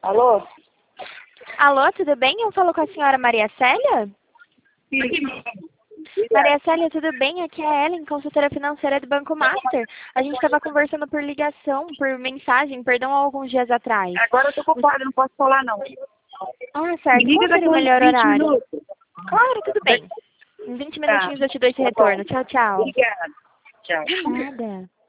Alô? Alô, tudo bem? Eu falo com a senhora Maria Célia? Sim. Maria Célia, tudo bem? Aqui é a Ellen, consultora financeira do Banco Master. A gente estava conversando por ligação, por mensagem, perdão, há alguns dias atrás. Agora eu tô ocupada, não posso falar não. Ah, certo. Me Qual liga seria daqui o uns melhor 20 horário? minutos. Claro, tudo bem. Em 20 Tá. minutinhos eu te dou esse Tá bom. retorno. Tchau, tchau. Obrigada. Tchau. De nada.